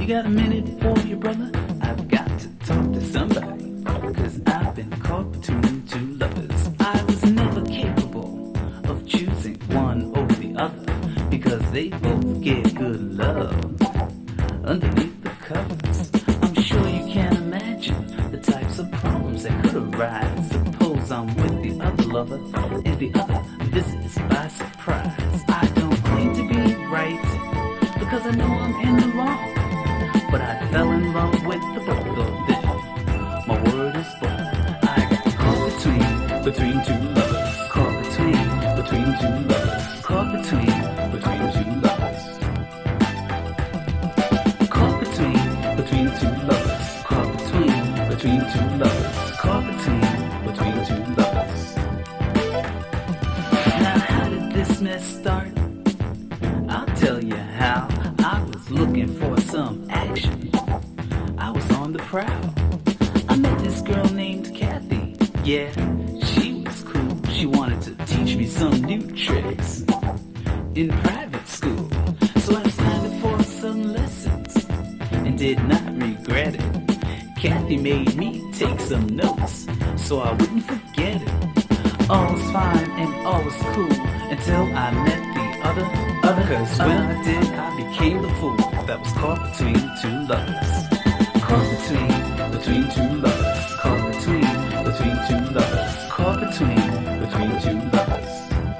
got a minute for your brother? I've got to talk to somebody, 'cause I've been caught between two lovers. I was never capable of choosing one over the other, because they both get good love underneath the covers. I'm sure you can't imagine the types of problems that could arise. Suppose I'm with the other lover and the other visits by surprise. I don't claim to be right, because I know I'm in the wrong, but I fell in love with the both of them. My word is born. I got caught between two lovers. Caught between two lovers. Caught between two lovers. Caught between two lovers. Caught between two lovers. Caught between two lovers. Now how did this mess start? I'll tell you how. I was looking for some action. I was on the prowl. I met this girl named Kathy. Yeah, she was cool. She wanted to teach me some new tricks in private school. So I signed up for some lessons and did not regret it. Kathy made me take some notes so I wouldn't forget it. All was fine and all was cool until I met the other. 'Cause when I did, I became the fool that was caught between two lovers. Caught between two lovers. Caught between two lovers. Caught between two lovers.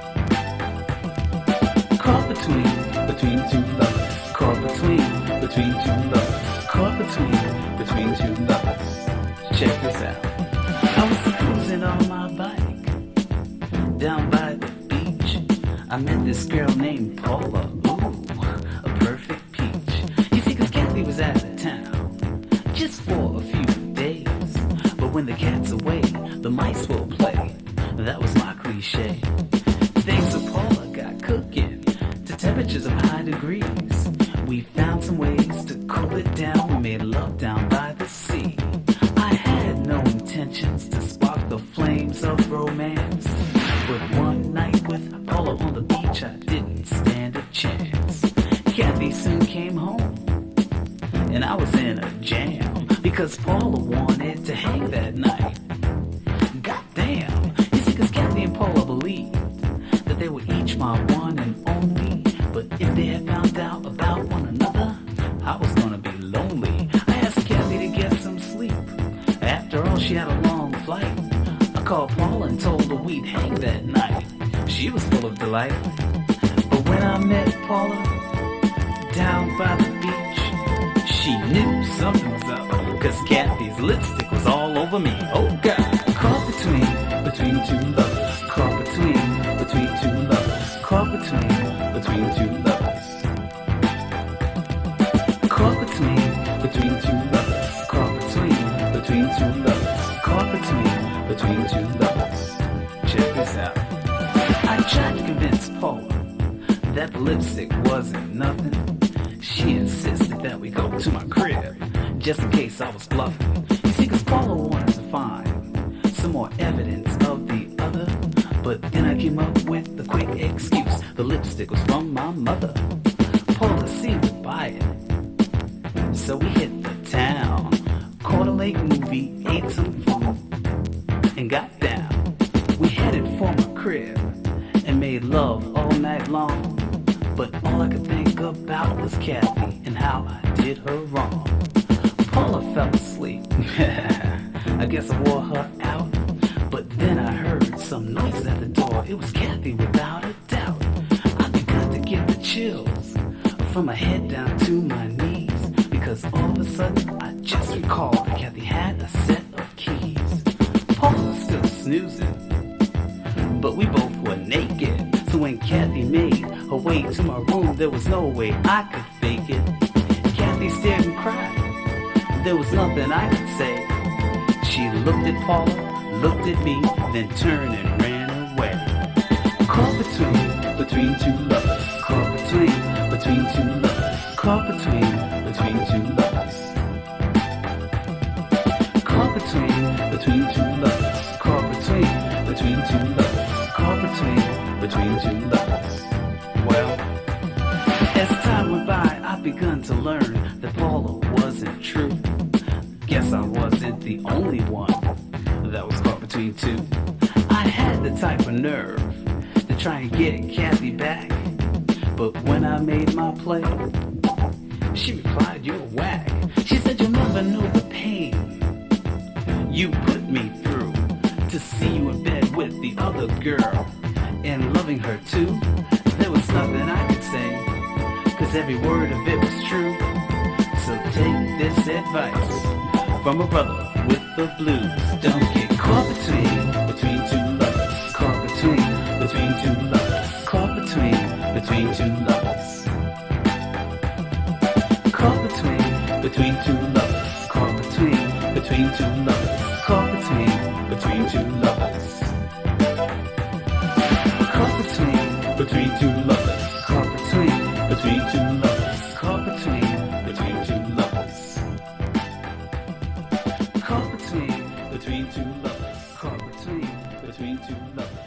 Caught between two lovers. Caught between two lovers. Caught between two lovers. Check this out. I was cruising on my bike down by the beach. I met this girl named Paula. Ooh, a perfect peach. You see, 'cause Kathy was out of town just for a few days. But when the cat's away, the mice will play. That was my cliche. Things with Paula got cooking to temperatures of high degrees. We found some ways to cool it down. We made love down by the sea. I had no intentions to spark the flames of romance, but one night with Paula on the beach, I didn't stand a chance. Kathy soon came home, and I was in a jam, because Paula wanted to hang that night. Goddamn, you see, 'cause Kathy and Paula believed that they were each my one and only. But if they had found out about one another, I was gonna be lonely. I asked Kathy to get some sleep. After all, she had a long flight. I called Paula and told her we'd hang that night. She was full of delight. But when I met Paula down by the beach, she knew something was up, 'cause Kathy's lipstick was all over me. Oh God! Caught between two lovers. Caught between two lovers. Caught between two lovers. Caught between two lovers. Caught between two lovers. Caught between two lovers. Check this out. I tried to convince Paula that the lipstick wasn't nothing. She insisted that we go to my crib, just in case I was bluffing. You see, 'cause Paula wanted to find some more evidence of the other. But then I came up with the quick excuse. The lipstick was from my mother. Paula seemed to buy it, so we hit the town, caught a late movie, ate some food, and got down. We headed for my crib and made love all night long. But all I could think about was Kathy and how I did her wrong. Paula fell asleep. I guess I wore her out. But then I heard some noise at the door. It was Kathy without a doubt. I began to get the chills from my head down to my knees, because all of a sudden I just recalled that Kathy had a set of keys. Paula was still snoozing, but we both were naked. So when Kathy made her way to my room, there was no way I could fake it. Kathy stared and cried. There was nothing I could say. She looked at Paula, looked at me, then turned and ran away. Caught between two lovers. Caught between two lovers. Caught between two lovers. Caught between two lovers. Caught between two lovers. Caught between two lovers. Well, as time went by, I begun to learn that Paula the only one that was caught between two. I had the type of nerve to try and get Kathy back, but when I made my play, she replied, "You're whack." She said, "You'll never know the pain you put me through to see you in bed with the other girl and loving her too." There was nothing I could say, 'cause every word of it was true. So take this advice from a brother with the blues. Don't get caught between two lovers. Caught between two lovers. Caught between two lovers. Caught between two lovers. Caught between two lovers. Caught between two lovers. Caught between two lovers. Caught between two lovers. Caught between two lovers. Caught between two lovers. Caught between two lovers.